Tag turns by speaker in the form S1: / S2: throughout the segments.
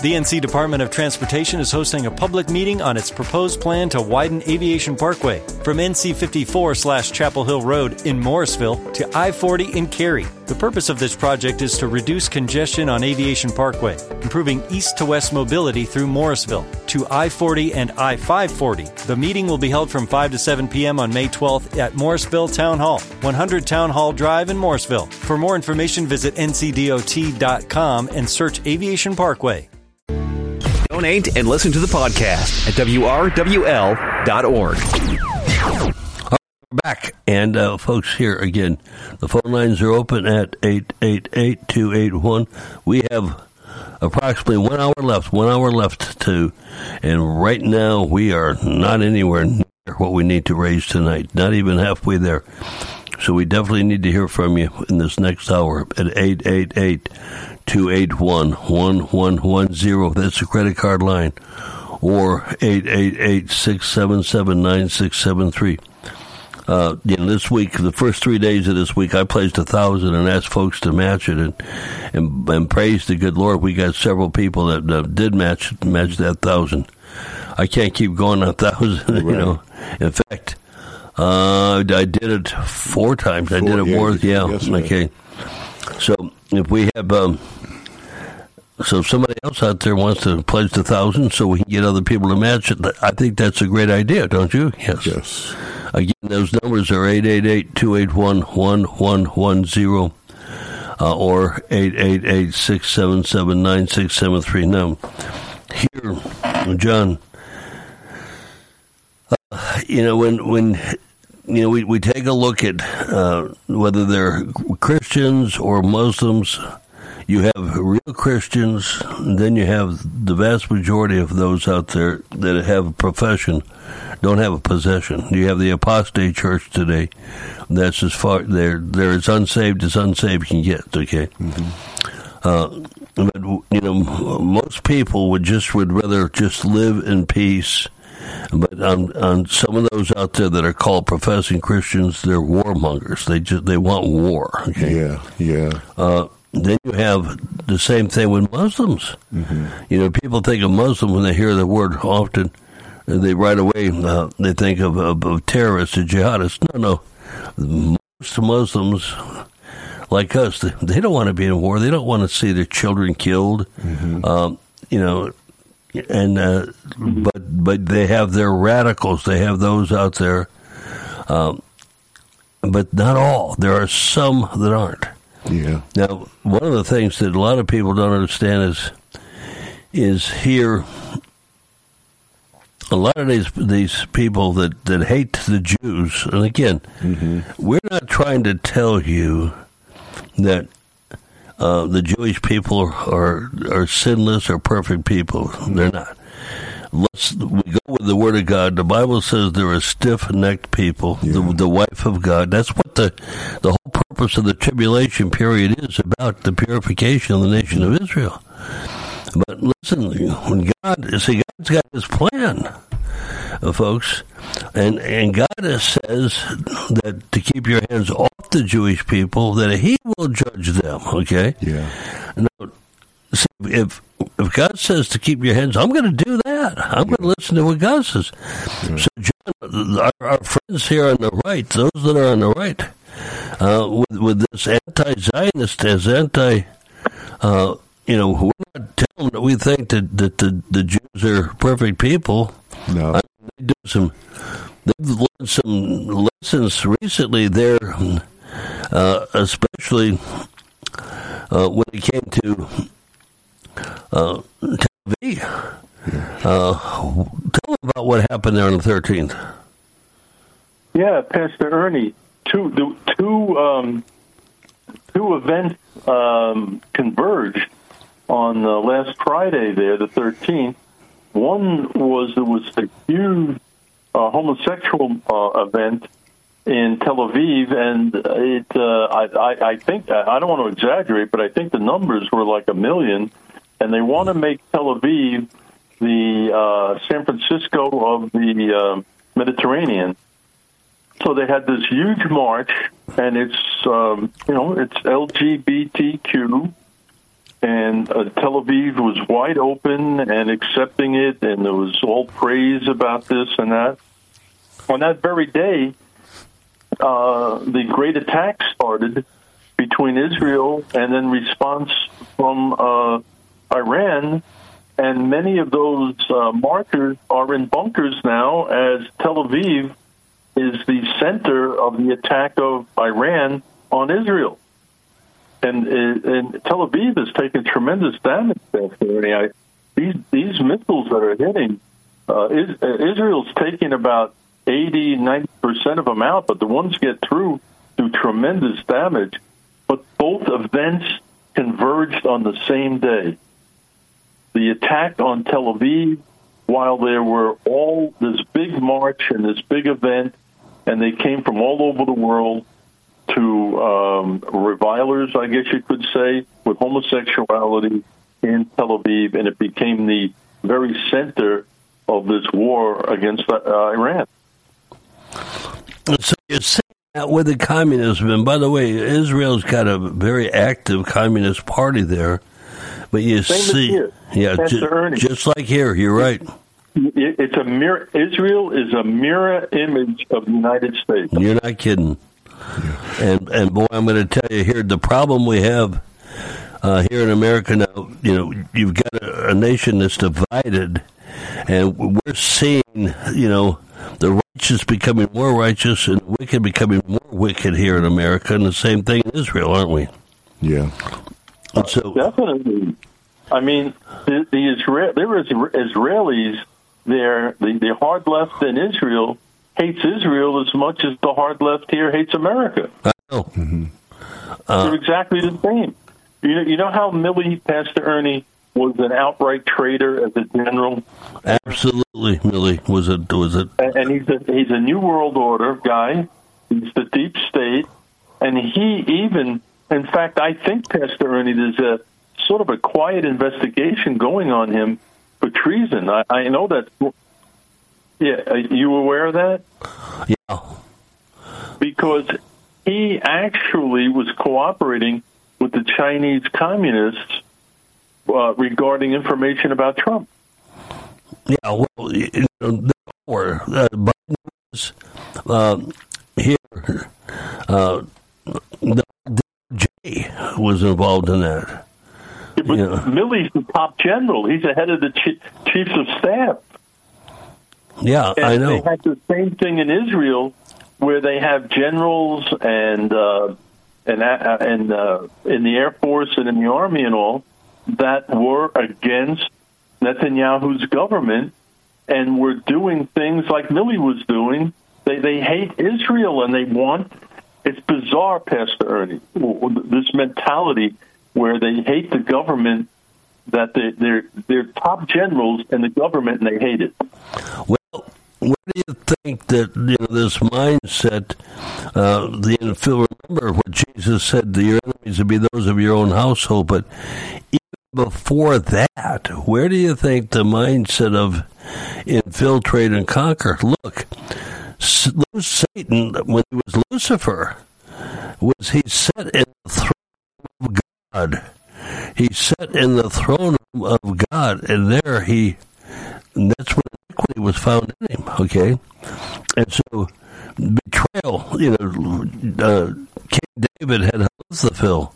S1: The NC Department of Transportation is hosting a public meeting on its proposed plan to widen Aviation Parkway from NC 54/Chapel Hill Road in Morrisville to I-40 in Cary. The purpose of this project is to reduce congestion on Aviation Parkway, improving east to west mobility through Morrisville to I-40 and I-540. The meeting will be held from 5 to 7 p.m. on May 12th at Morrisville Town Hall, 100 Town Hall Drive in Morrisville. For more information, visit ncdot.com and search Aviation Parkway.
S2: Donate and listen to the podcast at WRWL.org.
S3: Back. And folks, here again, the phone lines are open at 888-281. We have approximately 1 hour left, and right now we are not anywhere near what we need to raise tonight, not even halfway there. So we definitely need to hear from you in this next hour at 888-281-1110. That's the credit card line, or 888-677-9673. This week, the first 3 days of this week, I pledged 1,000 and asked folks to match it, and praise the good Lord, we got several people that did match that 1,000. I can't keep going on 1,000, right. In fact, I did it 4 times. I did it more. Yeah. Okay. So if we have, so if somebody else out there wants to pledge 1,000, so we can get other people to match it, I think that's a great idea, don't you? Yes. Again, those numbers are 888-281-1110 or 888-677-9673. Now, here, John, when we take a look at whether they're Christians or Muslims, you have real Christians, and then you have the vast majority of those out there that have a profession, don't have a possession. You have the apostate church today. That's as far they're as unsaved can get. Okay, but most people would rather just live in peace. But on some of those out there that are called professing Christians, they're warmongers. They want war. Okay? Yeah. Then you have the same thing with Muslims. Mm-hmm. People think of Muslim when they hear the word often. They right away they think of terrorists or jihadists. No. Most Muslims, like us, they don't want to be in war. They don't want to see their children killed. Mm-hmm. But they have their radicals. They have those out there, but not all. There are some that aren't. Yeah. Now, one of the things that a lot of people don't understand is here. A lot of these people that hate the Jews, and again, we're not trying to tell you that the Jewish people are sinless or perfect people. They're not. We go with the Word of God. The Bible says they're a stiff-necked people, the wife of God. That's what the whole purpose of the tribulation period is about, the purification of the nation of Israel. But listen, when God's got His plan, folks, and God says that to keep your hands off the Jewish people, that He will judge them. Okay. Yeah. Now, see, if God says to keep your hands, I'm going to do that. I'm going to listen to what God says. Yeah. So, John, our friends here on the right, those that are on the right, with this anti-Zionist as we're not telling that we think that the Jews are perfect people. No. They've learned some lessons recently there, especially when it came to Tel Aviv. Tell them about what happened there on the 13th.
S4: Yeah, Pastor Ernie, two events converged on last Friday there, the 13th. One was a huge homosexual event in Tel Aviv, and I think, I don't want to exaggerate, but I think the numbers were like 1 million, and they want to make Tel Aviv the San Francisco of the Mediterranean. So they had this huge march, and it's it's LGBTQ, and Tel Aviv was wide open and accepting it, and there was all praise about this and that. On that very day, the great attack started between Israel and then response from Iran, and many of those marchers are in bunkers now, as Tel Aviv is the center of the attack of Iran on Israel. And Tel Aviv has taken tremendous damage. These missiles that are hitting, Israel's taking about 80, 90% of them out, but the ones get through do tremendous damage. But both events converged on the same day. The attack on Tel Aviv, while there were all this big march and this big event, and they came from all over the world to revilers, I guess you could say, with homosexuality in Tel Aviv, and it became the very center of this war against Iran.
S3: So you're saying that with the communism, and by the way, Israel's got a very active communist party there, but you see, yeah, just like here, you're right.
S4: It's a mirror. Israel is a mirror image of the United States.
S3: You're not kidding. And boy, I'm going to tell you here, the problem we have here in America now, you've got a nation that's divided, and we're seeing, the righteous becoming more righteous and the wicked becoming more wicked here in America, and the same thing in Israel, aren't we?
S5: Yeah.
S3: So,
S4: definitely. I mean, there were Israelis there, the hard left in Israel hates Israel as much as the hard left here hates America.
S3: I know.
S5: Mm-hmm.
S4: They're exactly the same. You know how Milley, Pastor Ernie, was an outright traitor as a general?
S3: Absolutely, Milley was it.
S4: And he's a New World Order guy. He's the deep state. And he even, in fact, I think, Pastor Ernie, there's a sort of a quiet investigation going on him for treason. I know that. Yeah, are you aware of that?
S3: Yeah.
S4: Because he actually was cooperating with the Chinese communists regarding information about Trump.
S3: Yeah, well, Biden was here. The DOJ was involved in that.
S4: Yeah, but Milley's the top general. He's the head of the chiefs of staff.
S3: Yeah,
S4: and
S3: I know.
S4: They have the same thing in Israel, where they have generals and in the Air Force and in the Army and all that were against Netanyahu's government and were doing things like Milley was doing. They hate Israel and they want. It's bizarre, Pastor Ernie, this mentality where they hate the government, that they're top generals in the government and they hate it.
S3: Well, where do you think that this mindset? Phil, remember what Jesus said: "Your enemies will be those of your own household." But even before that, where do you think the mindset of infiltrate and conquer? Look, Satan, when he was Lucifer, he sat in the throne of God. He sat in the throne of God, and that's when iniquity was found in him, okay? And so, betrayal, King David had Ahithophel.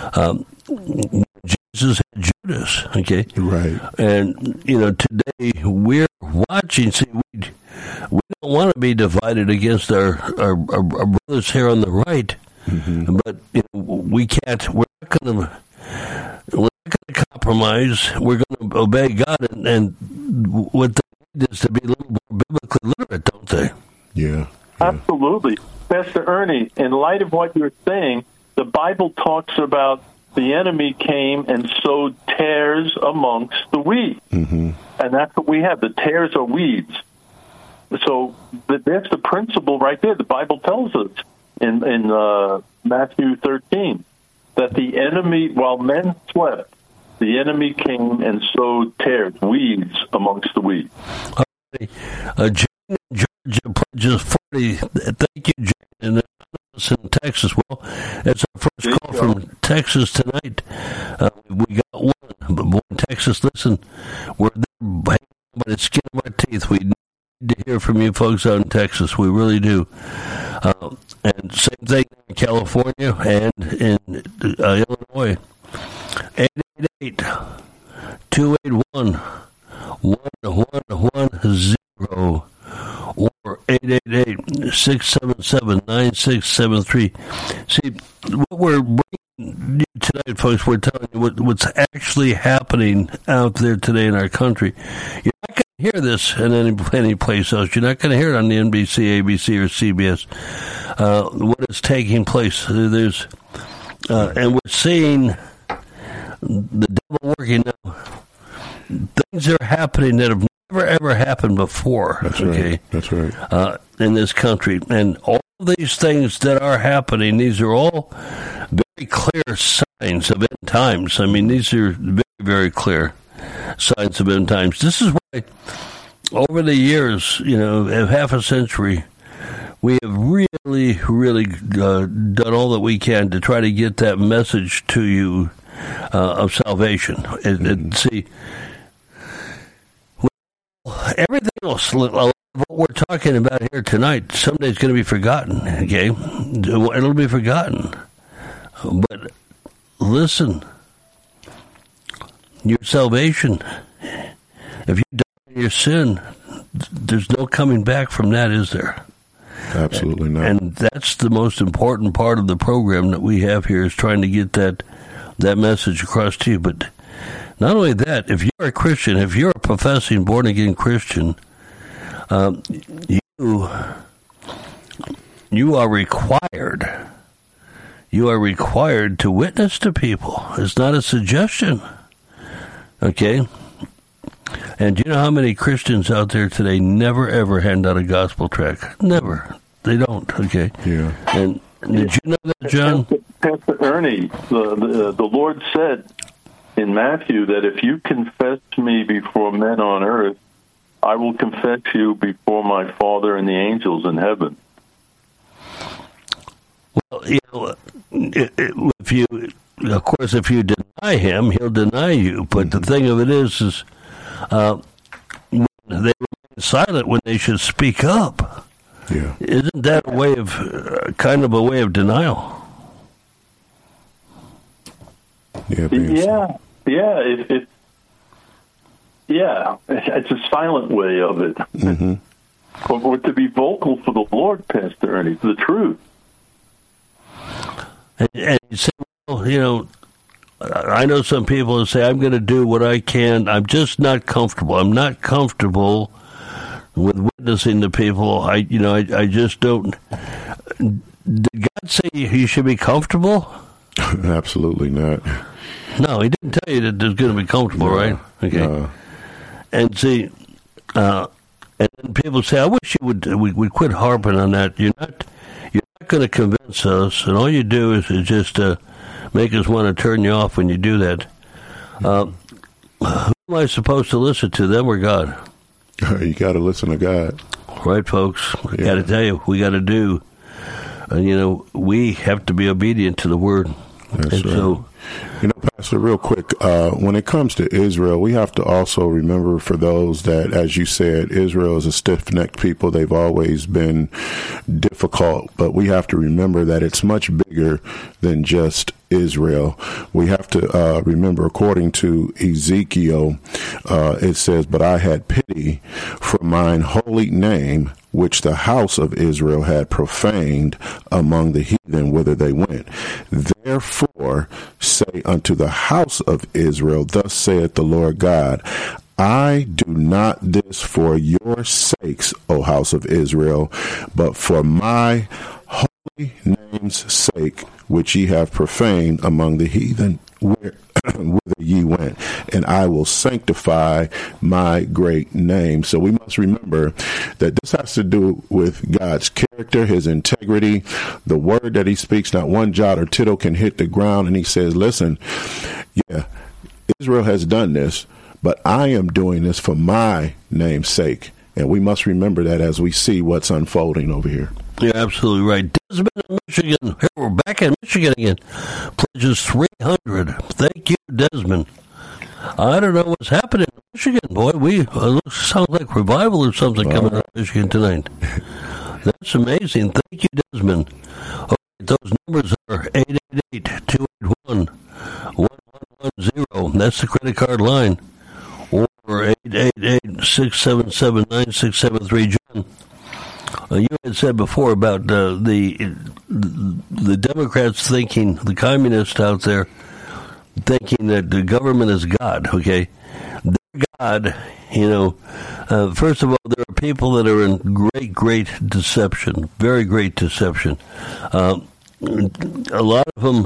S3: Jesus had Judas, okay?
S5: Right.
S3: And, today we're watching, we don't want to be divided against our brothers here on the right, mm-hmm. But, we can't, we're not going to compromise. We're going to obey God, and what they need is to be a little more biblically literate, don't they?
S5: Yeah.
S4: Absolutely. Pastor Ernie, in light of what you're saying, the Bible talks about the enemy came and sowed tares amongst the wheat. Mm-hmm. And that's what we have. The tares are weeds. So that's the principle right there. The Bible tells us in Matthew 13 that the enemy, while men slept, the enemy came and sowed tares, weeds amongst the wheat.
S3: Okay. Jane in Georgia pledges 40. Thank you, Jane. And in Texas. Well, it's our first call from Texas tonight. We got one. But boy, in Texas, listen, we're there by the skin of our teeth. We need to hear from you folks out in Texas. We really do. And same thing in California and in Illinois. 888-281-1110 or 888-677-9673. See, what we're bringing you tonight, folks, we're telling you what's actually happening out there today in our country. You're not going to hear this in any place else. You're not going to hear it on the NBC, ABC, or CBS. What is taking place? There's, and we're seeing the devil working now. Things are happening that have never ever happened before.
S5: That's right. That's right.
S3: In this country, and all these things that are happening, these are all very clear signs of end times. I mean, these are very, very clear signs of end times. This is why, over the years, of half a century, we have really, really done all that we can to try to get that message to you of salvation. And see, everything else, what we're talking about here tonight, someday it's going to be forgotten, okay? It'll be forgotten. But listen, your salvation, if you die in your sin, there's no coming back from that, is there?
S5: Absolutely not.
S3: And that's the most important part of the program that we have here, is trying to get that message across to you. But not only that, if you're a Christian, if you're a professing born-again Christian, you are required to witness to people. It's not a suggestion, okay? And do you know how many Christians out there today never, ever hand out a gospel tract? Never. They don't, okay?
S5: Yeah.
S3: And did you know that, John?
S4: Pastor Ernie, the Lord said in Matthew that if you confess me before men on earth, I will confess you before my Father and the angels in heaven.
S3: Well, if you deny him, he'll deny you. But the thing of it is they remain silent when they should speak up.
S5: Yeah.
S3: Isn't that a way of kind of a way of denial?
S5: Yeah.
S4: It's a silent way of it.
S5: Mm-hmm.
S4: Or to be vocal for the Lord, Pastor Ernie, for the truth.
S3: And you say, well, I know some people who say, I'm going to do what I can. I'm just not comfortable. I'm not comfortable with witnessing to people. I just don't. Did God say you should be comfortable?
S5: Absolutely not.
S3: No, he didn't tell you that it's going to be comfortable, right? Okay.
S5: No.
S3: And see, and then people say, I wish you would quit harping on that. You're not going to convince us, and all you do is just make us want to turn you off when you do that. Who am I supposed to listen to, them or God?
S5: You got to listen to God.
S3: Right, folks. I got to tell you, we got to do. We have to be obedient to the Word.
S5: That's
S3: and
S5: right.
S3: So,
S5: Pastor, real quick, when it comes to Israel, we have to also remember, for those that, as you said, Israel is a stiff-necked people. They've always been difficult, but we have to remember that it's much bigger than just Israel. We have to remember, according to Ezekiel, it says, "But I had pity for mine holy name, which the house of Israel had profaned among the heathen whither they went. Therefore say unto the house of Israel, Thus saith the Lord God, I do not this for your sakes, O house of Israel, but for my holy name's sake, which ye have profaned among the heathen whither ye went, and I will sanctify my great name." So we must remember that this has to do with God's character, his integrity, the word that he speaks. Not one jot or tittle can hit the ground. And he says, listen, Israel has done this, but I am doing this for my name's sake. And we must remember that as we see what's unfolding over here.
S3: You're absolutely right. Desmond in Michigan. Here, we're back in Michigan again. Pledges 300. Thank you, Desmond. I don't know what's happening in Michigan, boy. Sounds like revival or something coming out of Michigan tonight. That's amazing. Thank you, Desmond. Okay, those numbers are 888-281-1110. That's the credit card line. Or 888-677-9673. John, you had said before about the Democrats thinking, the communists out there, thinking that the government is God, okay? They're God, first of all, there are people that are in great deception, very great deception. A lot of them,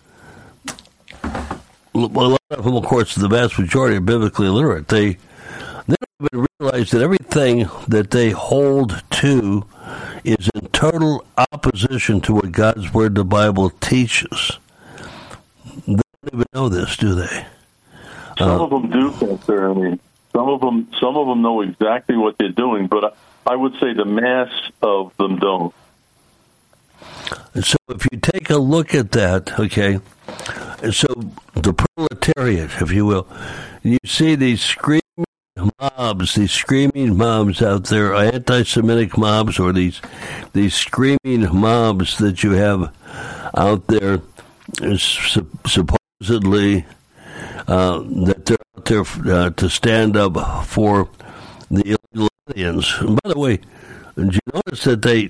S3: of course, the vast majority are biblically illiterate. They don't even realize that everything that they hold to is in total opposition to what God's Word, the Bible, teaches. They don't even know this, do they?
S4: Some of them do, Pastor. I mean, some of them know exactly what they're doing, but I would say the mass of them don't.
S3: So if you take a look at that, okay, so the proletariat, if you will, you see these screaming mobs out there, anti-Semitic mobs, or these screaming mobs that you have out there, supposedly that they're out there to stand up for the illegal aliens. And by the way, did you notice that the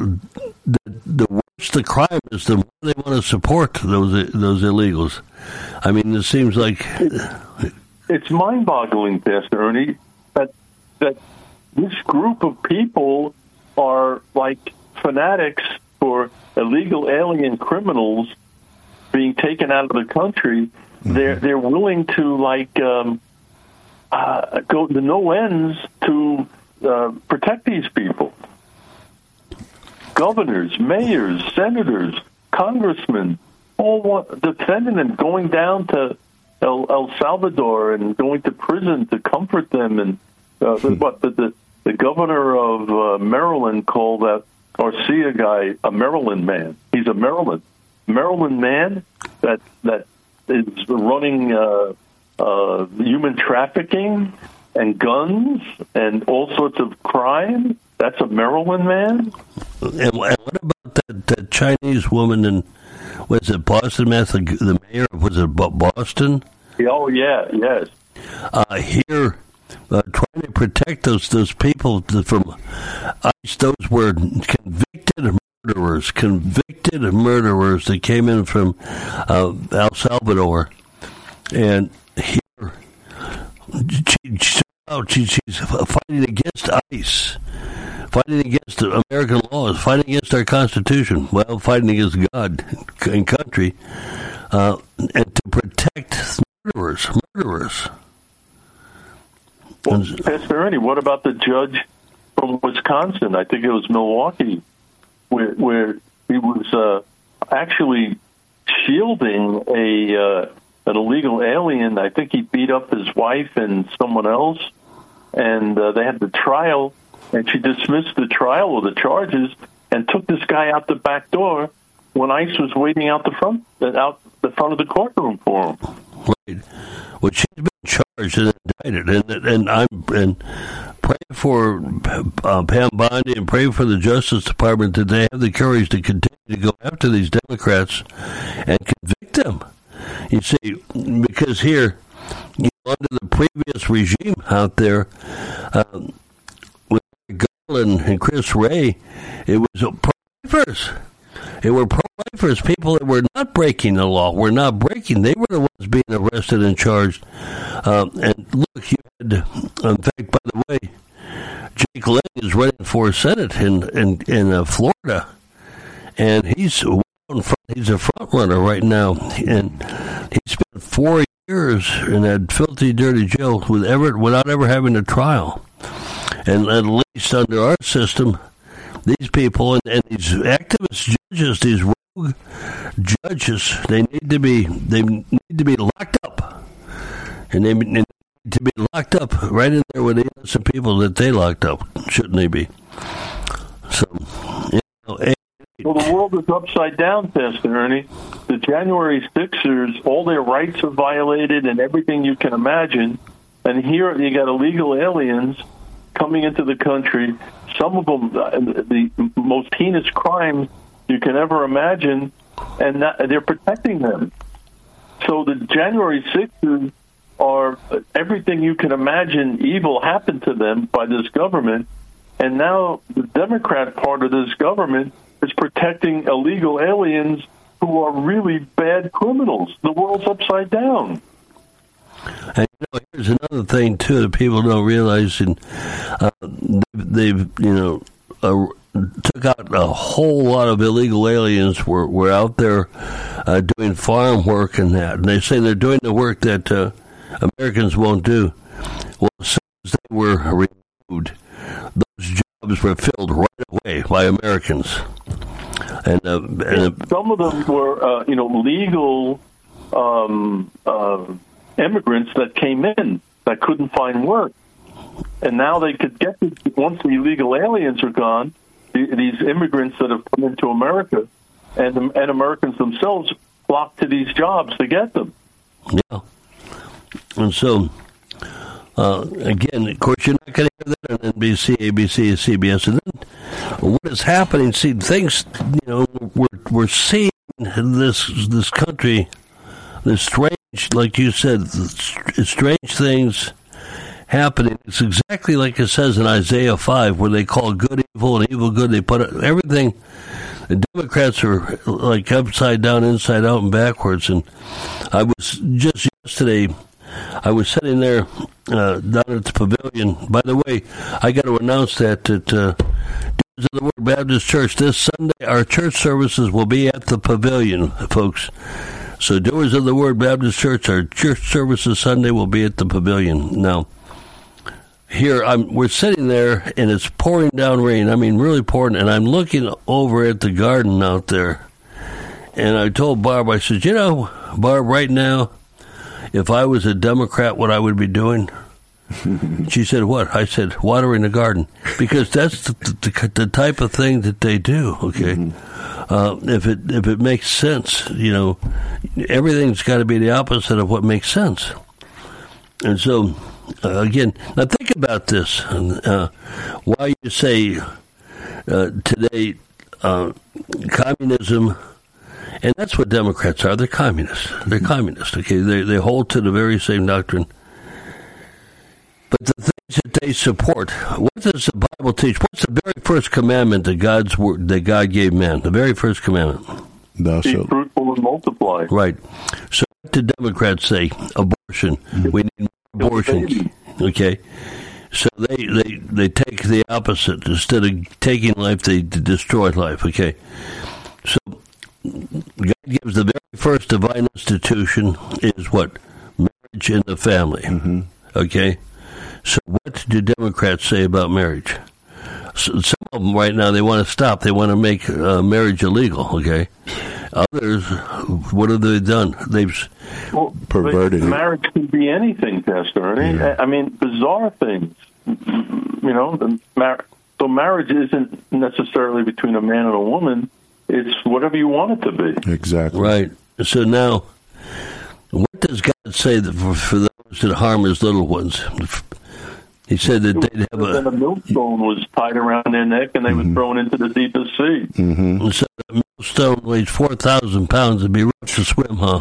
S3: worse the crime is, the more they want to support those illegals? I mean, it seems like
S4: it's mind-boggling, Pastor Ernie, that this group of people are like fanatics for illegal alien criminals being taken out of the country. Mm-hmm. They're willing to go to no ends to protect these people. Governors, mayors, senators, congressmen, all defending them, going down to El Salvador and going to prison to comfort them. And the governor of Maryland called that Garcia guy a Maryland man. He's a Maryland man that is running human trafficking and guns and all sorts of crime. That's a Maryland man.
S3: And what about that Chinese woman in, was it Boston, the mayor, was it Boston?
S4: Oh, yeah, yes.
S3: Here, trying to protect those people from ICE. Those were convicted murderers that came in from El Salvador. And here, she's fighting against ICE, fighting against American laws, fighting against our Constitution, fighting against God and country, and to protect murderers.
S4: Well, Pastor Ernie, what about the judge from Wisconsin? I think it was Milwaukee, where he was actually shielding an illegal alien. I think he beat up his wife and someone else, and they had the trial, and she dismissed the trial or the charges and took this guy out the back door when ICE was waiting out the front of the courtroom for him.
S3: Right. Well, she's been charged and indicted, and I'm praying for Pam Bondi and praying for the Justice Department that they have the courage to continue to go after these Democrats and convict them. You see, because here, under the previous regime out there, with Garland and Chris Wray, it was pro-lifers. It were pro-lifers, people that were not breaking the law, were not breaking. They were the ones being arrested and charged. And look, you had, in fact, by the way, Jake Lang is running for Senate in Florida, and he's a front runner right now, and he spent 4 years in that filthy, dirty jail without ever having a trial. And at least under our system, these people and these activist judges, these rogue judges, they need to be locked up, and they need need to be locked up right in there with the innocent people that they locked up, shouldn't they be? So,
S4: well, the world is upside down, Pastor Ernie. The January 6ers, all their rights are violated and everything you can imagine. And here you got illegal aliens coming into the country. Some of them, the most heinous crimes you can ever imagine, and they're protecting them. So the January 6ers are everything you can imagine evil happened to them by this government. And now the Democrat part of this government is protecting illegal aliens who are really bad criminals. The world's upside down.
S3: And here's another thing too that people don't realize, and they've took out a whole lot of illegal aliens. Were out there doing farm work and that, and they say they're doing the work that Americans won't do. Well, as soon as they were removed, those jobs were filled right away by Americans. And
S4: some of them were, legal immigrants that came in that couldn't find work, and now they could get once the illegal aliens are gone. These immigrants that have come into America, and Americans themselves flock to these jobs to get them.
S3: Yeah, and so. Again, of course, you're not going to hear that on NBC, ABC, CBS. And then what is happening? See, things, we're seeing this country, this strange, like you said, strange things happening. It's exactly like it says in Isaiah 5, where they call good evil and evil good. They put everything. The Democrats are like upside down, inside out, and backwards. And I was just yesterday. I was sitting there down at the pavilion. By the way, I got to announce that Doers of the Word Baptist Church this Sunday, our church services will be at the pavilion, folks. So Doers of the Word Baptist Church, our church services Sunday will be at the pavilion. Now, here we're sitting there, and it's pouring down rain. I mean, really pouring. And I'm looking over at the garden out there, and I told Barb, I said, Barb, right now, if I was a Democrat, what I would be doing? She said, what? I said, watering the garden. Because that's the type of thing that they do, okay? Mm-hmm. If it makes sense, everything's got to be the opposite of what makes sense. And so, again, now think about this. Why you say today communism... And that's what Democrats are. They're communists. They're communists, okay? They hold to the very same doctrine. But the things that they support, what does the Bible teach? What's the very first commandment that God gave man? The very first commandment.
S4: Be fruitful and multiply.
S3: Right. So what do Democrats say? Abortion. We need more abortion. Okay? So they take the opposite. Instead of taking life, they destroy life, okay? So God gives the very first divine institution is what? Marriage in the family. Mm-hmm. Okay? So what do Democrats say about marriage? So some of them right now, they want to stop. They want to make marriage illegal, okay? Others, what have they done? They've
S5: perverted it.
S4: Marriage can be anything, Pastor Ernie. Yeah. I mean, bizarre things. So marriage isn't necessarily between a man and a woman. It's whatever you want it to be.
S5: Exactly.
S3: Right. So now, what does God say that for those that harm his little ones? He said that they'd have
S4: a millstone was tied around their neck and they were thrown into the deepest sea.
S3: Mm-hmm. And so the millstone weighs 4,000 pounds. It'd be rough to swim, huh?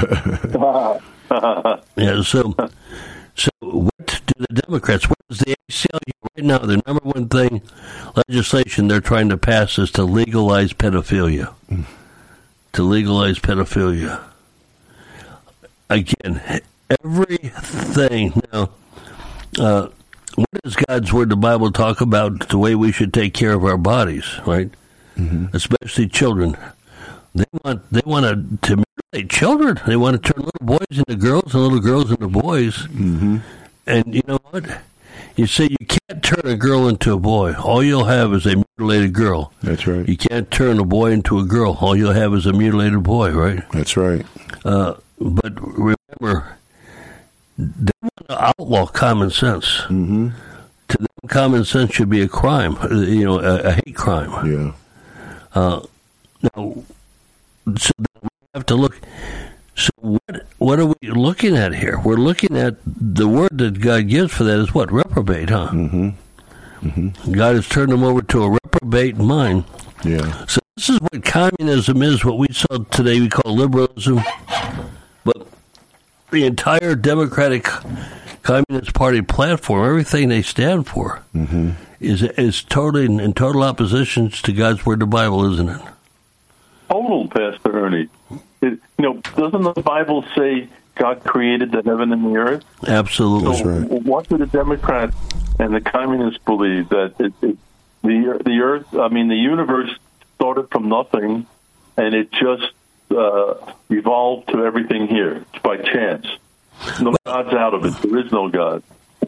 S3: Yeah, so what do the Democrats, what is the ACLU right now? The number one thing, legislation they're trying to pass is to legalize pedophilia. To legalize pedophilia. Again, everything. Now, what does God's Word, the Bible, talk about the way we should take care of our bodies, right? Mm-hmm. Especially children. They want to mutilate children. They want to turn little boys into girls and little girls into boys. Mm-hmm. And you know what? You say you can't turn a girl into a boy. All you'll have is a mutilated girl.
S5: That's right.
S3: You can't turn a boy into a girl. All you'll have is a mutilated boy, right?
S5: That's right.
S3: But remember, they want outlaw common sense.
S5: Mm-hmm.
S3: To them, common sense should be a crime, a hate crime.
S5: Yeah.
S3: Now, so we have to look. So what are we looking at here? We're looking at the word that God gives for that is what? Reprobate, huh?
S5: Mm-hmm. Mm-hmm.
S3: God has turned them over to a reprobate mind.
S5: Yeah.
S3: So this is what communism is, what we saw today we call liberalism. But the entire Democratic Communist Party platform, everything they stand for,
S5: mm-hmm.
S3: is totally in total opposition to God's Word, the Bible, isn't it?
S4: Total, Pastor Ernie. Doesn't the Bible say God created the heaven and the earth?
S3: Absolutely.
S5: That's right.
S4: What do the Democrats and the communists believe? That the earth, the universe started from nothing, and it just evolved to everything here. It's by chance. No God's out of it. There is no God.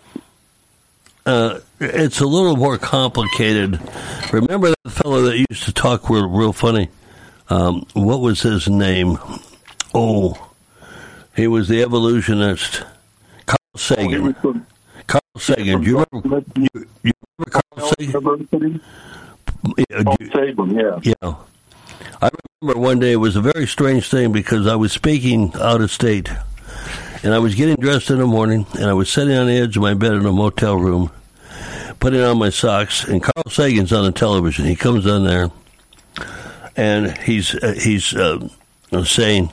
S3: It's a little more complicated. Remember that fellow that used to talk real funny? What was his name? Oh, he was the evolutionist. Carl Sagan. Carl Sagan. Do you remember Carl Sagan?
S4: Carl Sagan, yeah.
S3: Yeah. I remember one day it was a very strange thing because I was speaking out of state, and I was getting dressed in the morning, and I was sitting on the edge of my bed in a motel room, putting on my socks, and Carl Sagan's on the television. He comes on there, and he's saying,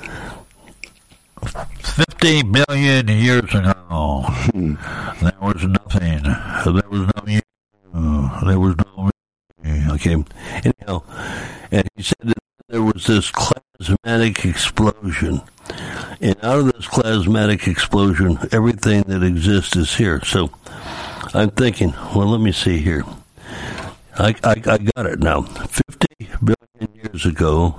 S3: 50 billion years ago, there was nothing. There was no you. There was no me. Okay. Anyhow, and he said that there was this plasmatic explosion. And out of this plasmatic explosion, everything that exists is here. So I'm thinking, well, let me see here. I got it now. 50 billion years ago,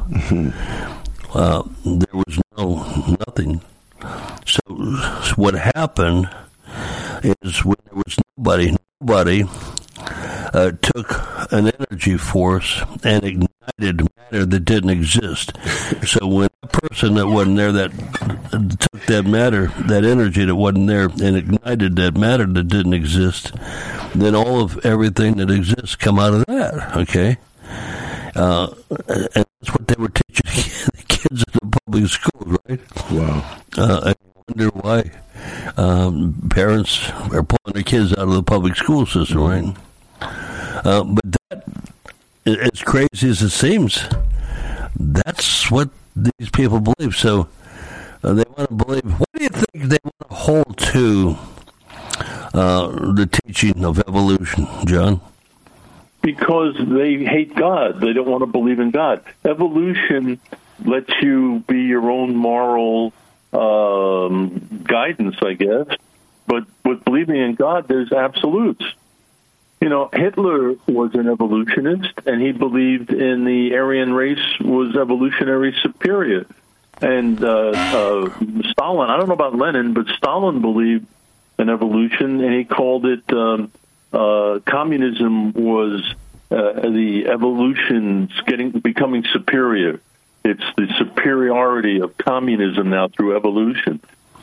S3: there was nothing. So what happened is when there was nobody took an energy force and ignited matter that didn't exist. So when a person that wasn't there that took that matter, that energy that wasn't there, and ignited that matter that didn't exist, then all of everything that exists come out of that. Okay, and that's what they were teaching the kids in the public schools, right?
S5: Wow.
S3: I wonder why parents are pulling their kids out of the public school system, right? But that, as crazy as it seems, that's what these people believe. So they want to believe. What do you think they want to hold to the teaching of evolution, John?
S4: Because they hate God. They don't want to believe in God. Evolution lets you be your own moral guidance, I guess. But with believing in God, there's absolutes. Hitler was an evolutionist, and he believed in the Aryan race was evolutionary superior. And Stalin, I don't know about Lenin, but Stalin believed in evolution, and he called it communism was the evolution becoming superior. It's the superiority of communism now through evolution.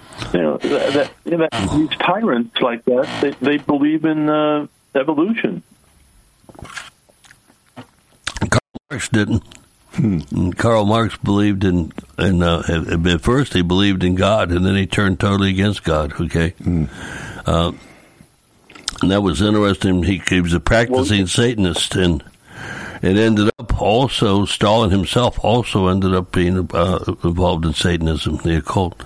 S4: These tyrants like that, they believe in evolution.
S3: Karl Marx didn't. Karl Marx believed in at first he believed in God, and then he turned totally against God. Okay, and that was interesting. He was a practicing Satanist, and it ended up also Stalin himself also ended up being involved in Satanism, the occult.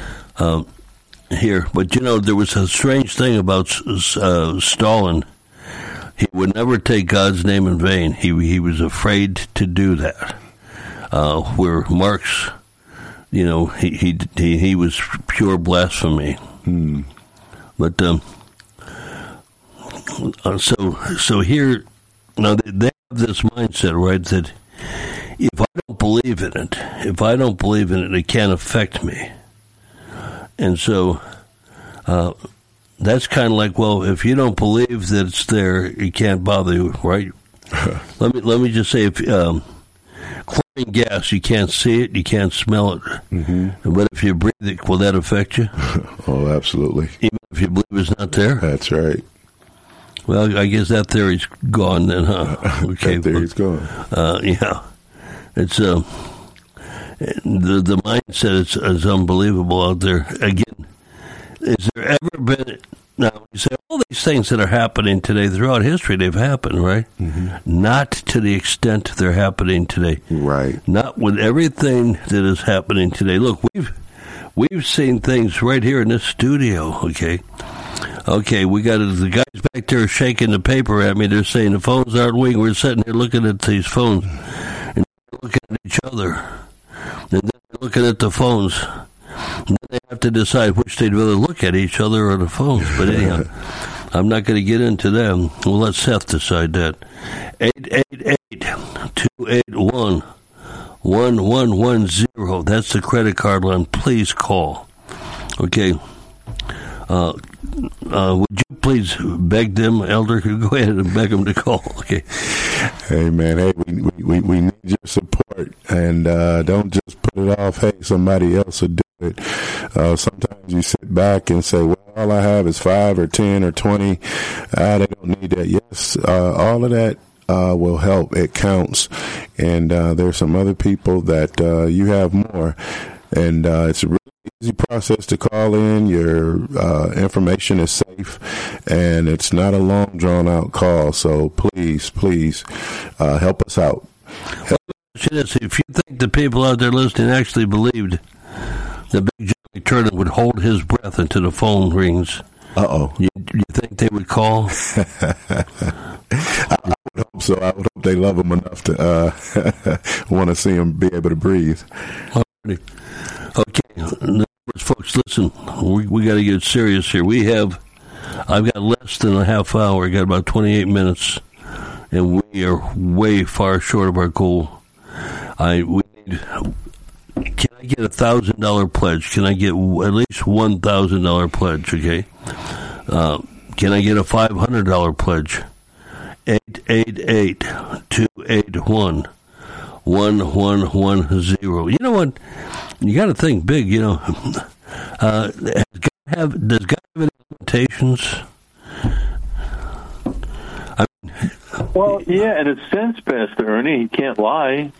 S3: Here, but there was a strange thing about Stalin. He would never take God's name in vain. He was afraid to do that. Where Marx, he was pure blasphemy. But so here now they have this mindset, right? That if I don't believe in it, it can't affect me. And so that's kind of like, well, if you don't believe that it's there, it can't bother you, right? Let me just say, chlorine burning gas. You can't see it. You can't smell it. Mm-hmm. But if you breathe it, will that affect you?
S5: Oh, absolutely.
S3: Even if you believe it's not there?
S5: That's right.
S3: Well, I guess that theory's gone then, huh?
S5: Okay, that theory's gone.
S3: Yeah. It's the mindset is unbelievable out there. Again, is there ever been... Now, you say all these things that are happening today, throughout history, they've happened, right? Mm-hmm. Not to the extent they're happening today.
S5: Right.
S3: Not with everything that is happening today. Look, we've seen things right here in this studio, okay? Okay, we got the guys back there shaking the paper at me. They're saying the phones aren't working. We're sitting here looking at these phones and looking at each other. And then looking at the phones. And then they have to decide which they'd rather look at, each other or the phones. But anyhow, I'm not going to get into them. We'll let Seth decide that. 888-281-1110. That's the credit card line. Please call. Okay. Would you please beg them, Elder? Go ahead and beg them to call. Okay.
S5: Hey, man. Hey, we need your support, and don't just put it off. Hey, somebody else will do it. Sometimes you sit back and say, well, all I have is 5 or 10 or 20. They don't need that. Yes, all of that will help. It counts. And there's some other people that you have more. And it's a really easy process to call in. Your information is safe, and it's not a long, drawn-out call. So please help us out.
S3: If you think the people out there listening actually believed that Big John McTurnan would hold his breath until the phone rings, you think they would call?
S5: I would hope so. I would hope they love him enough to want to see him be able to breathe.
S3: Okay, folks, listen, we got to get serious here. I've got less than a half hour. I got about 28 minutes, and we are way far short of our goal. Can I get $1,000 pledge? Can I get at least $1,000 pledge? Okay. Can I get a $500 pledge? 888-281-1110. You know what? You got to think big. You know, does God have any limitations?
S4: Well, yeah, in a sense, Pastor Ernie, he can't lie.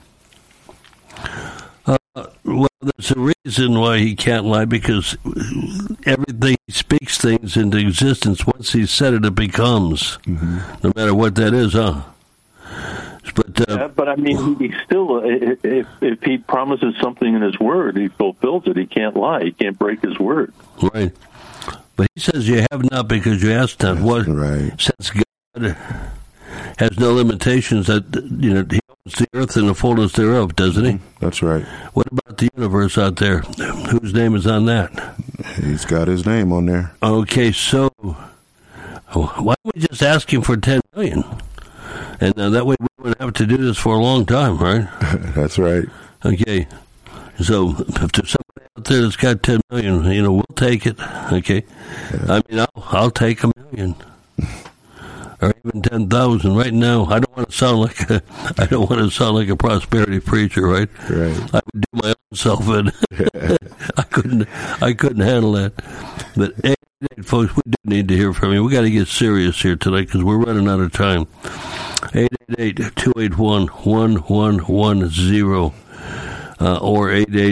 S3: Well, there's a reason why he can't lie, because everything he speaks things into existence. Once he said it, it becomes. Mm-hmm. No matter what that is, huh?
S4: But I mean, he still, if he promises something in his word, he fulfills it. He can't lie. He can't break his word.
S3: Right. But he says you have not because you ask not. What?
S5: Right.
S3: Since God has no limitations, that he owns the earth and the fullness thereof, doesn't he?
S5: That's right.
S3: What about the universe out there? Whose name is on that?
S5: He's got his name on there.
S3: Okay, so why don't we just ask him for $10 million? And that way we wouldn't have to do this for a long time, right?
S5: That's right.
S3: Okay. So if there's somebody out there that's got $10 million, we'll take it. Okay. Yeah. I mean, I'll take $1 million. Or even 10,000 right now. I don't want to sound like a prosperity preacher, right?
S5: Right.
S3: I would do my own self in. I couldn't handle that. But folks, we do need to hear from you. We got to get serious here tonight because we're running out of time. 888-281-1110 or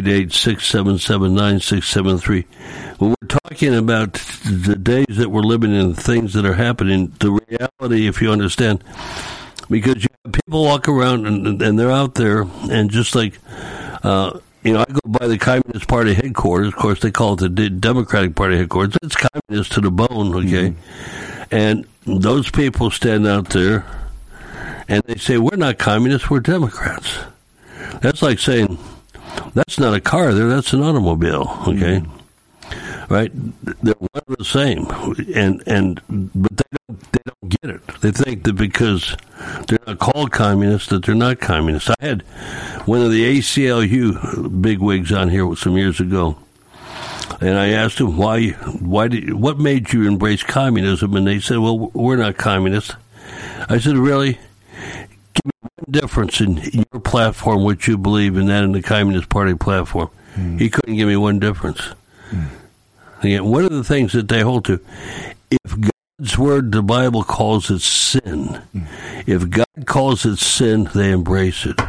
S3: 888-677-9673. When we're talking about the days that we're living in, things that are happening, the reality, if you understand, because you have people walk around and they're out there, and just like, I go by the Communist Party headquarters. Of course, they call it the Democratic Party headquarters. It's communist to the bone, okay? Mm-hmm. And those people stand out there, and they say, we're not communists, we're Democrats. That's like saying, that's not a car there, that's an automobile, okay? Mm-hmm. Right? They're one and the same, but they don't get it. They think that because they're not called communists, that they're not communists. I had one of the ACLU bigwigs on here some years ago, and I asked him what made you embrace communism, and they said, well, we're not communists. I said, really? Give me one difference in your platform, what you believe in, that in the Communist Party platform. He couldn't give me one difference. Again, one of the things that they hold to, if God's word, the Bible calls it sin. If God calls it sin, they embrace it.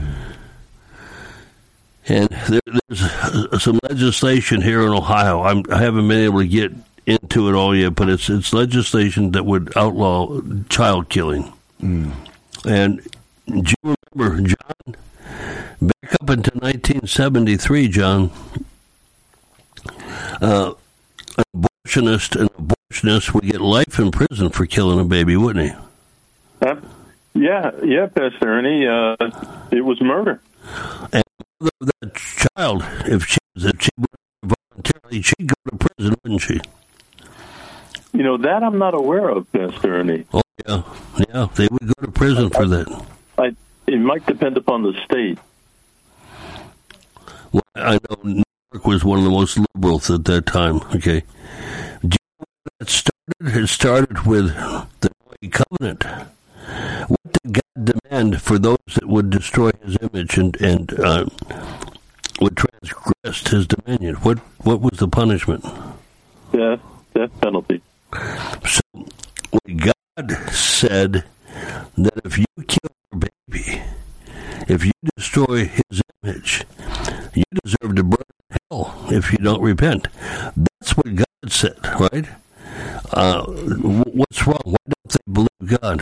S3: And there's some legislation here in Ohio. I haven't been able to get into it all yet, but it's legislation that would outlaw child killing. And do you remember, John, back up until 1973, John, an abortionist would get life in prison for killing a baby, wouldn't he?
S4: Yeah, Pastor Ernie. It was murder.
S3: And that child, if she would voluntarily, she'd go to prison, wouldn't she?
S4: You know, that I'm not aware of, Pastor Ernie.
S3: Oh, yeah, they would go to prison for that.
S4: It might depend upon the state.
S3: Well, I know New York was one of the most liberals at that time, okay? Do you know when that started? It started with the Noahic Covenant. What did God demand for those that would destroy his image and would transgress his dominion? What was the punishment?
S4: Death penalty.
S3: So when God said that if you kill your baby, if you destroy his image, you deserve to burn in hell if you don't repent. That's what God said, right? What's wrong? Why don't they believe God?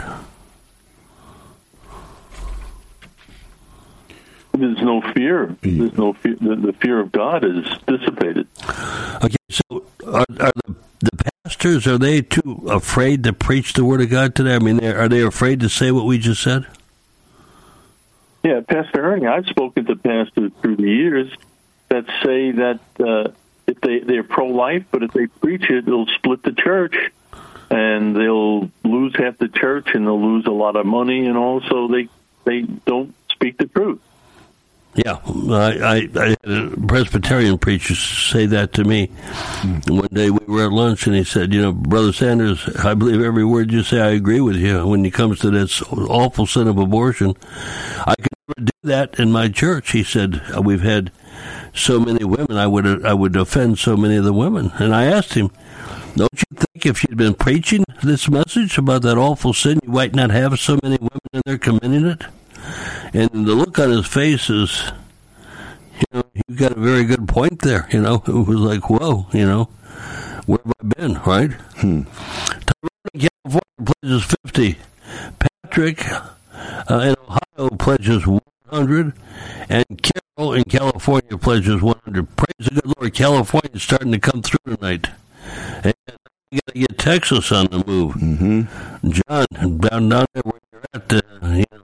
S4: There's no fear. There's no fear. The fear of God is dissipated.
S3: Okay, so are the pastors, are they too afraid to preach the Word of God today? I mean, are they afraid to say what we just said?
S4: Yeah, Pastor Ernie, I've spoken to pastors through the years that say that if they're pro-life, but if they preach it, they'll split the church, and they'll lose half the church, and they'll lose a lot of money, and also they don't speak the truth.
S3: Yeah, I had a Presbyterian preacher say that to me. One day we were at lunch, and he said, you know, Brother Sanders, I believe every word you say. I agree with you when it comes to this awful sin of abortion. I could never do that in my church. He said, we've had so many women, I would offend so many of the women. And I asked him, don't you think if you'd been preaching this message about that awful sin, you might not have so many women in there committing it? And the look on his face is, you know, you got a very good point there, you know. It was like, whoa, you know, where have I been, right? Tyrone, California pledges 50. Patrick in Ohio pledges 100. And Carol in California pledges 100. Praise the good Lord, California's starting to come through tonight. And you got to get Texas on the move. John, down there where you're at, you know,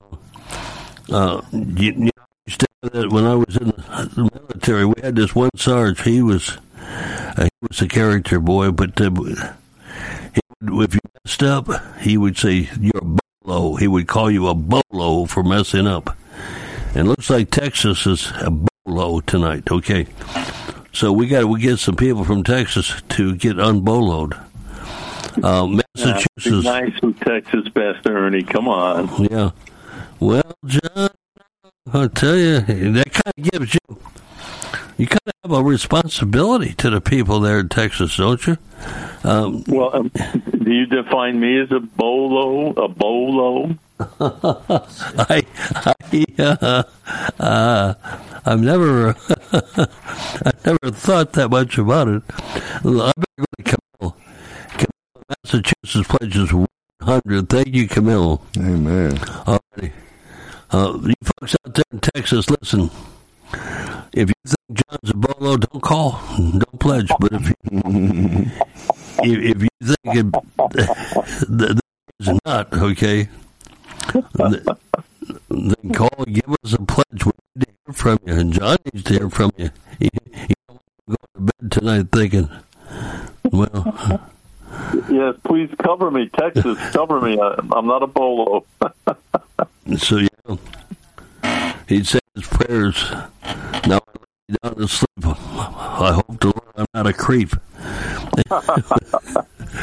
S3: when I was in the military, we had this one Sarge. He was a character, boy, but if you messed up, he would say, you're a bolo. He would call you a bolo for messing up. And it looks like Texas is a bolo tonight, okay? So we get some people from Texas to get unboloed. Massachusetts.
S4: Be nice with Texas, Pastor Ernie. Come on.
S3: Yeah. Well, John, I'll tell you, that kind of gives you kind of have a responsibility to the people there in Texas, don't you?
S4: Do you define me as a bolo? A bolo?
S3: I've never thought that much about it. I better go to Camille. Camille, Massachusetts pledges 100. Thank you, Camille.
S5: Amen.
S3: All righty. You folks out there in Texas, listen. If you think John's a bolo, don't call, don't pledge. But if you think that is not okay, then call, give us a pledge. We need to hear from you, and John needs to hear from you. You don't want to go to bed tonight thinking, well.
S4: Yes, please cover me, Texas. Cover me. I'm not a bolo.
S3: So, yeah, he'd say his prayers. Now I lay down to sleep. I hope the Lord I'm not a creep.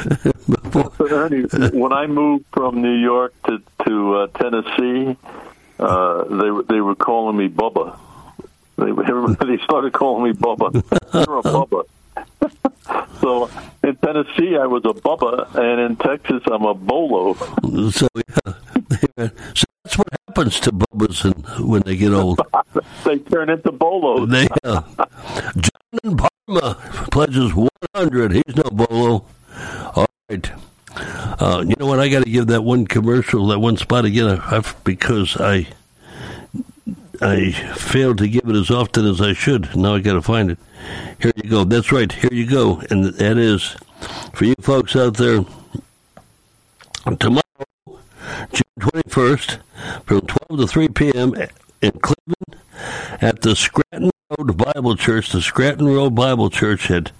S4: Ernie, when I moved from New York to Tennessee, they were calling me Bubba. Everybody started calling me Bubba. You're a Bubba. So in Tennessee, I was a Bubba, and in Texas, I'm a Bolo.
S3: So so that's what happens to Bubbas when they get old.
S4: They turn into Bolos.
S3: John in Parma pledges 100. He's no Bolo. All right. You know what? I got to give that one commercial, that one spot again, because I failed to give it as often as I should. Now I got to find it. Here you go. That's right. Here you go. And that is for you folks out there. Tomorrow, June 21st, from 12 to 3 p.m. in Cleveland at the Scranton Road Bible Church. The Scranton Road Bible Church at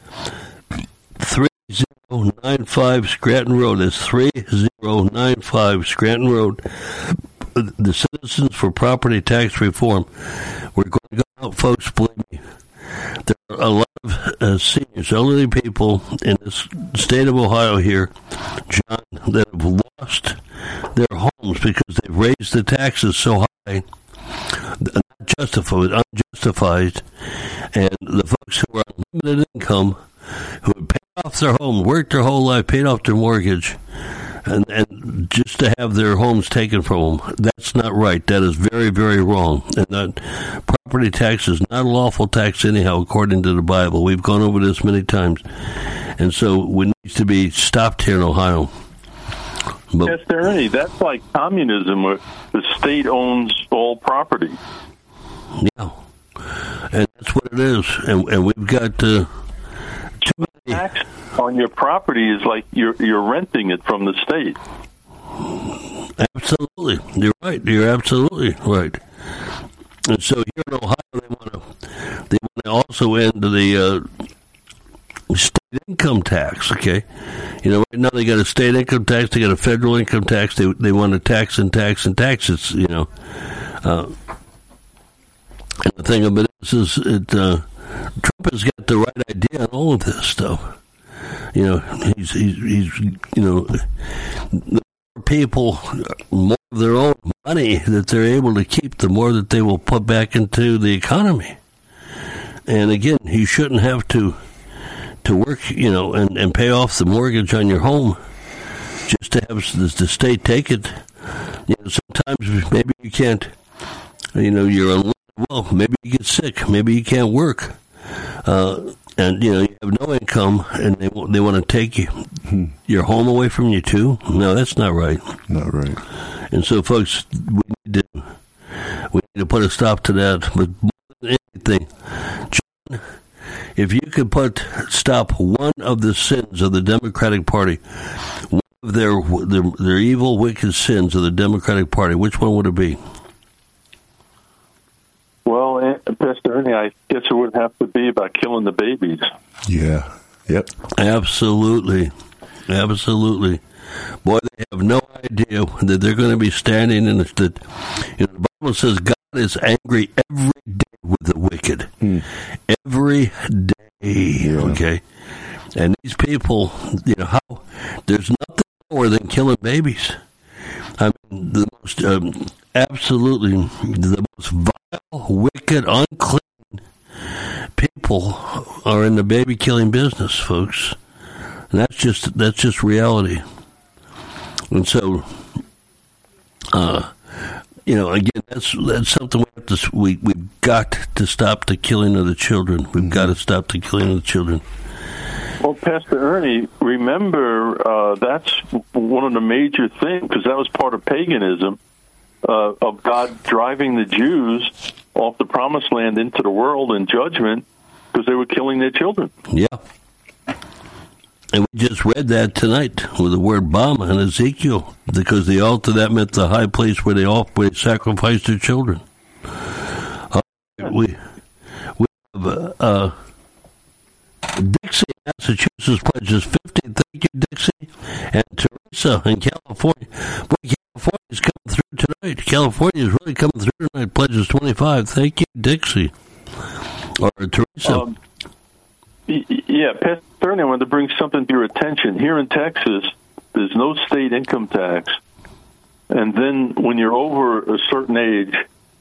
S3: 3095 Scranton Road. That's 3095 Scranton Road. The Citizens for Property Tax Reform. We're going to go out, folks, believe me. There are a lot of seniors, elderly people in this state of Ohio here, John, that have lost their homes because they've raised the taxes so high, not justified, unjustified, and the folks who are on limited income, who have paid off their home, worked their whole life, paid off their mortgage, and just to have their homes taken from them, that's not right. That is very, very wrong. And that property tax is not a lawful tax anyhow, according to the Bible. We've gone over this many times. And so it needs to be stopped here in Ohio.
S4: Yes, Ernie, that's like communism, where the state owns all property.
S3: Yeah. And that's what it is. And we've got too many...
S4: Tax on your property is like you're renting it from the state.
S3: Absolutely, you're right. You're absolutely right. And so here in Ohio, they want to also end the state income tax. Okay, you know, right now they got a state income tax, they got a federal income tax. They want to tax and tax and tax. It's and the thing about it is Trump has got the right idea on all of this stuff. You know, he's you know, the more people, more of their own money that they're able to keep, the more that they will put back into the economy. And again, you shouldn't have to work, you know, and pay off the mortgage on your home just to have the state take it. You know, sometimes maybe you can't, you know, you're unwell. Well, maybe you get sick. Maybe you can't work. And, you know, you have no income, and they want to take your home away from you, too? No, that's not right.
S5: Not right.
S3: And so, folks, we need to put a stop to that. But more than anything, John, if you could stop one of the sins of the Democratic Party, one of their evil, wicked sins of the Democratic Party, which one would it be?
S4: Well, Pastor Ernie, I guess it would have to be about killing the babies.
S5: Yeah. Yep.
S3: Absolutely. Absolutely. Boy, they have no idea that they're going to be standing in the Bible says God is angry every day with the wicked. Every day. Yeah. Okay. And these people, you know, there's nothing more than killing babies. I mean, the most, absolutely, the most vile, wicked, unclean people are in the baby killing business, folks. And that's just reality. And so, you know, again, that's something we've got to stop the killing of the children. We've got to stop the killing of the children.
S4: Well, Pastor Ernie, remember that's one of the major things, because that was part of paganism, of God driving the Jews off the promised land into the world in judgment because they were killing their children.
S3: Yeah. And we just read that tonight with the word Bama in Ezekiel, because the altar, that meant the high place where they sacrificed their children. We have Dixie, Massachusetts pledges 50. Thank you, Dixie. And Teresa in California. Boy, California's coming through tonight. California is really coming through tonight. Pledges 25. Thank you, Dixie. Or Teresa.
S4: Yeah, Pastor Ernie, I wanted to bring something to your attention. Here in Texas, there's no state income tax And then when you're over a certain age,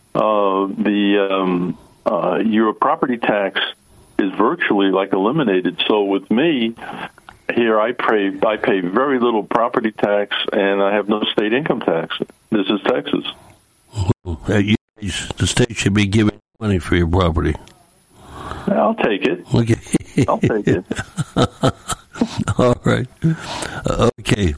S4: your property tax is virtually like eliminated. So with me, here I pay very little property tax, and I have no state income tax. This is Texas.
S3: The state should be giving money for your property.
S4: I'll take it.
S3: Okay.
S4: I'll take it.
S3: All right. Okay.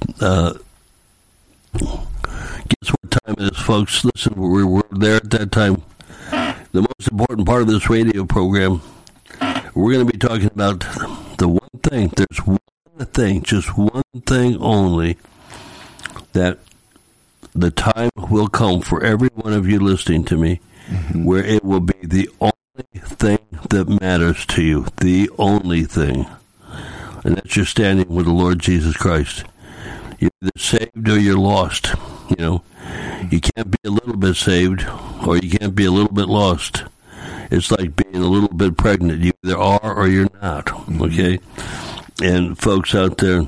S3: Guess what time it is, folks? Listen, we're there at that time. The most important part of this radio program, we're going to be talking about the one thing. There's one thing, just one thing only, that the time will come for every one of you listening to me, where it will be the only thing that matters to you. The only thing. And that's your standing with the Lord Jesus Christ. You're either saved or you're lost. You know, you can't be a little bit saved or you can't be a little bit lost. It's like being a little bit pregnant. You either are or you're not. Okay? And folks out there,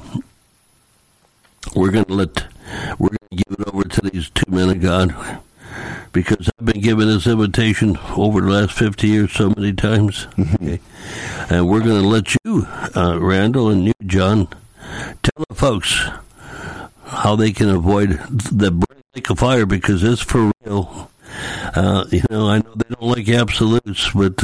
S3: we're going to give it over to these two men of God, because I've been given this invitation over the last 50 years so many times. Okay? And we're going to let you, Randall, and you, John, tell the folks how they can avoid the burning lake of fire, because it's for real. I know they don't like absolutes, but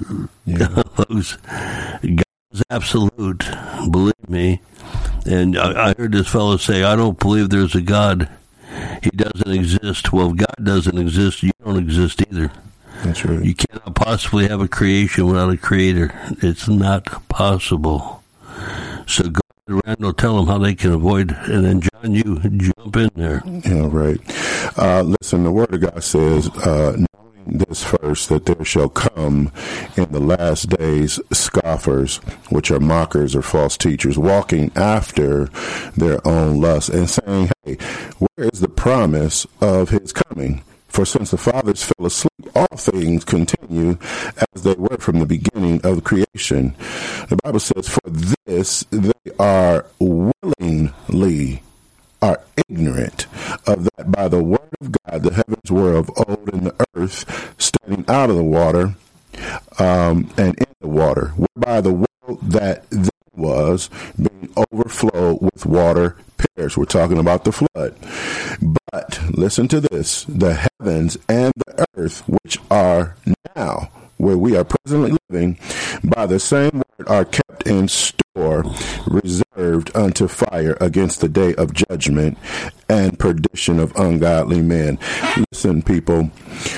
S3: folks, God is absolute, believe me. And I heard this fellow say, I don't believe there's a God. He doesn't exist. Well, if God doesn't exist, you don't exist either.
S5: That's right.
S3: You cannot possibly have a creation without a creator. It's not possible. So go to Randall, tell them how they can avoid, and then John, you jump in there.
S5: Yeah, right. Listen, the Word of God says, knowing this first, that there shall come in the last days scoffers, which are mockers or false teachers, walking after their own lusts, and saying, hey, where is the promise of his coming? For since the fathers fell asleep, all things continue as they were from the beginning of creation. The Bible says, for this they are willingly are ignorant of that by the word of God the heavens were of old, and the earth standing out of the water and in the water, whereby the world that then was being overflowed with water perished. We're talking about the flood. But listen to this, the heavens and the earth, which are now where we are presently living, by the same word are kept in store, reserved unto fire against the day of judgment and perdition of ungodly men. Listen, people,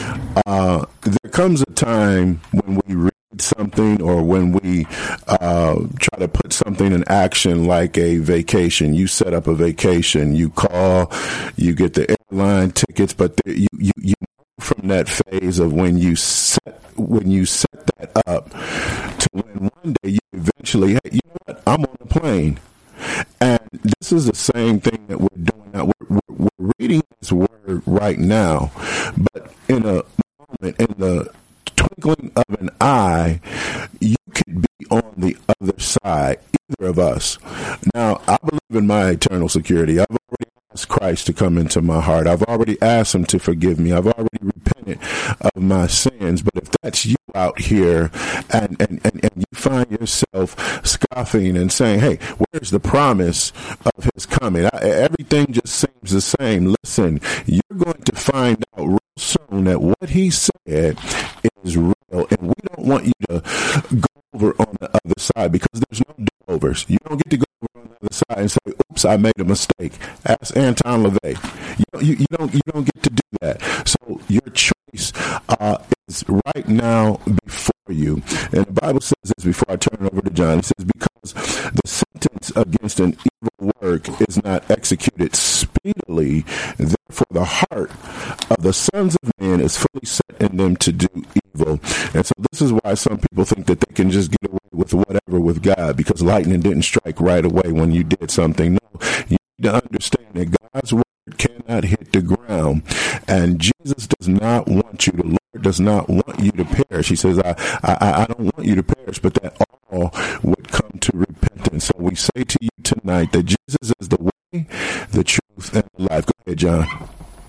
S5: there comes a time when we read something, or when we try to put something in action, like a vacation. You set up a vacation, you call, you get the airline tickets, but you move from that phase of when you set that up to when one day you eventually, hey, you know what, I'm on a plane. And this is the same thing that we're doing now. We're reading this word right now, but in a moment, in the twinkling of an eye, you could be on the other side, either of us. Now, I believe in my eternal security. I've already asked Christ to come into my heart. I've already asked him to forgive me. I've already repented of my sins. But if that's you out here and you find yourself scoffing and saying, hey, where's the promise of his coming? Everything just seems the same. Listen, you're going to find out real soon that what he said is real, and we don't want you to go over on the other side, because there's no do-overs. You don't get to go over on the other side and say, oops, I made a mistake. Ask Anton LaVey. You don't get to do that. So your choice is right now before you. And the Bible says this, before I turn it over to John. It says, because the sentence against an evil work is not executed speedily, therefore the heart of the sons of men is fully set in them to do evil. And so this is why some people think that they can just get away with whatever with God, because lightning didn't strike right away when you did something. No, you need to understand that God's word cannot hit the ground, and Jesus does not want you to, Lord does not want you to perish. He says, I don't want you to perish, but that all would come to repentance. So we say to you tonight that Jesus is the way, the truth, and the life. Go ahead, John.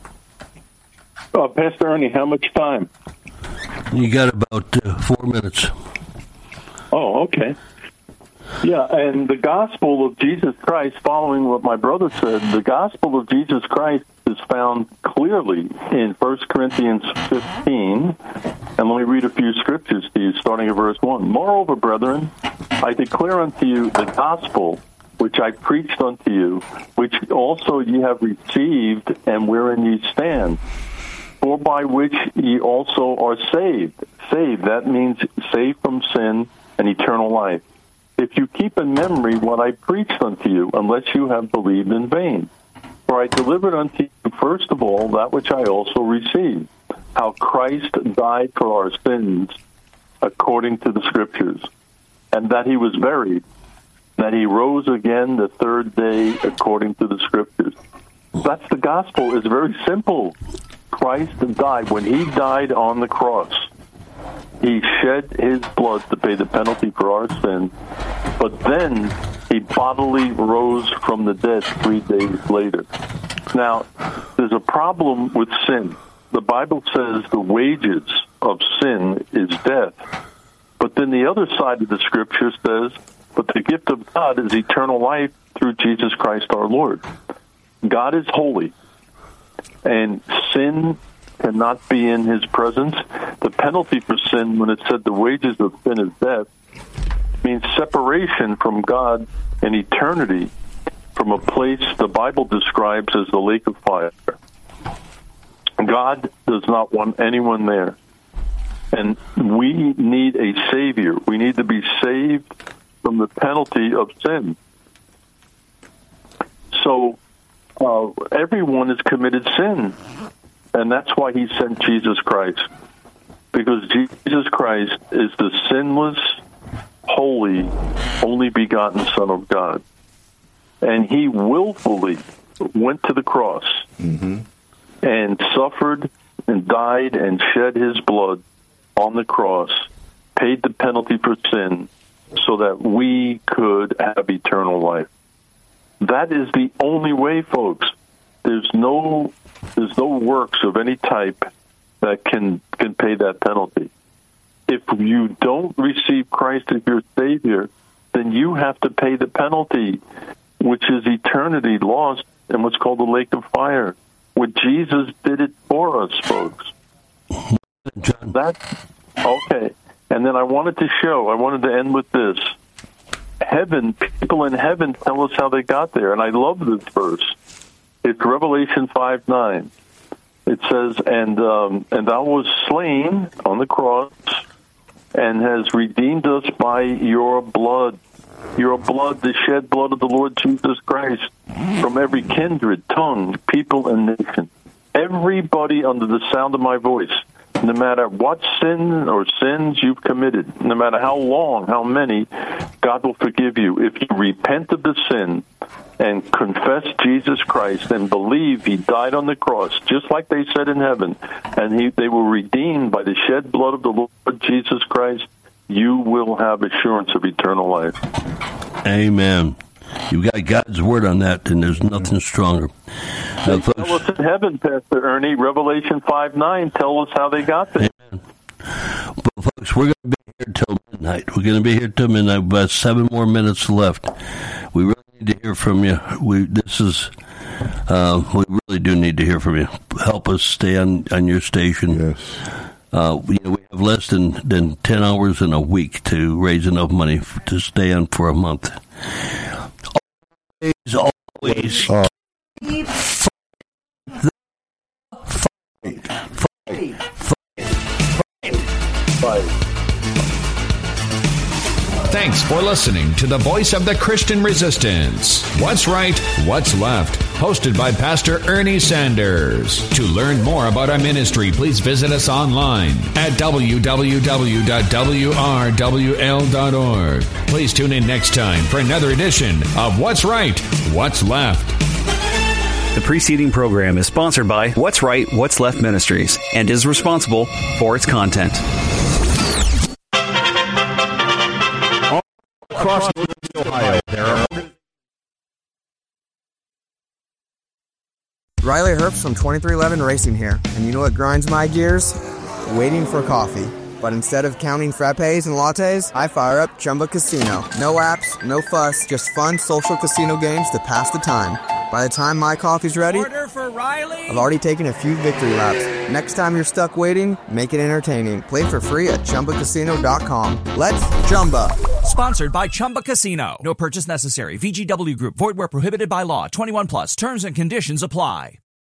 S4: Pastor Ernie, how much time?
S3: You got about 4 minutes.
S4: Oh, okay. Yeah, and the gospel of Jesus Christ, following what my brother said, the gospel of Jesus Christ is found clearly in 1 Corinthians 15. And let me read a few scriptures to you, starting at verse 1. Moreover, brethren, I declare unto you the gospel which I preached unto you, which also ye have received, and wherein ye stand, for by which ye also are saved. Saved, that means saved from sin and eternal life. If you keep in memory what I preached unto you, unless you have believed in vain. For I delivered unto you first of all that which I also received, how Christ died for our sins according to the Scriptures, and that he was buried, that he rose again the third day according to the Scriptures. That's the gospel. It's very simple. Christ died. When he died on the cross, he shed his blood to pay the penalty for our sin, but then he bodily rose from the dead 3 days later. Now, there's a problem with sin. The Bible says the wages of sin is death. But then the other side of the Scripture says, but the gift of God is eternal life through Jesus Christ our Lord. God is holy, and sin cannot be in his presence. The penalty for sin, when it said the wages of sin is death, means separation from God in eternity, from a place the Bible describes as the lake of fire. God does not want anyone there. And we need a Savior. We need to be saved from the penalty of sin. So everyone has committed sin. And that's why he sent Jesus Christ. Because Jesus Christ is the sinless, holy, only begotten Son of God. And he willfully went to the cross and suffered and died and shed his blood on the cross, paid the penalty for sin so that we could have eternal life. That is the only way, folks. There's no works of any type that can pay that penalty. If you don't receive Christ as your Savior, then you have to pay the penalty, which is eternity lost in what's called the lake of fire. What Jesus did it for us, folks. That's okay. And then I wanted to end with this. Heaven, people in heaven tell us how they got there. And I love this verse. It's Revelation 5:9. It says, and thou wast slain on the cross and has redeemed us by your blood, the shed blood of the Lord Jesus Christ, from every kindred, tongue, people, and nation. Everybody under the sound of my voice, no matter what sin or sins you've committed, no matter how long, how many, God will forgive you. If you repent of the sin and confess Jesus Christ and believe he died on the cross, just like they said in heaven, and they were redeemed by the shed blood of the Lord Jesus Christ, you will have assurance of eternal life.
S3: Amen. You've got God's word on that, and there's nothing stronger.
S4: They tell us in heaven, Pastor Ernie, Revelation 5:9, tell us how they got there.
S3: Amen. But folks, we're going to be here till midnight. We're going to be here till midnight. About 7 more minutes left. We really need to hear from you. We really do need to hear from you. Help us stay on your station.
S5: Yes.
S3: We have less than 10 hours in a week to raise enough money to stay on for a month. Always fight.
S6: Thanks for listening to the voice of the Christian Resistance. What's Right, What's Left? Hosted by Pastor Ernie Sanders. To learn more about our ministry, please visit us online at www.wrwl.org. Please tune in next time for another edition of What's Right, What's Left.
S2: The preceding program is sponsored by What's Right, What's Left Ministries and is responsible for its content.
S7: Across Ohio, there are Riley Herbst from 2311 Racing here, and you know what grinds my gears? Waiting for coffee. But instead of counting frappes and lattes, I fire up Chumba Casino. No apps, no fuss, just fun social casino games to pass the time. By the time my coffee's ready,
S8: order for Riley.
S7: I've already taken a few victory laps. Next time you're stuck waiting, make it entertaining. Play for free at ChumbaCasino.com. Let's Chumba.
S8: Sponsored by Chumba Casino. No purchase necessary. VGW Group. Void where prohibited by law. 21 plus. Terms and conditions apply.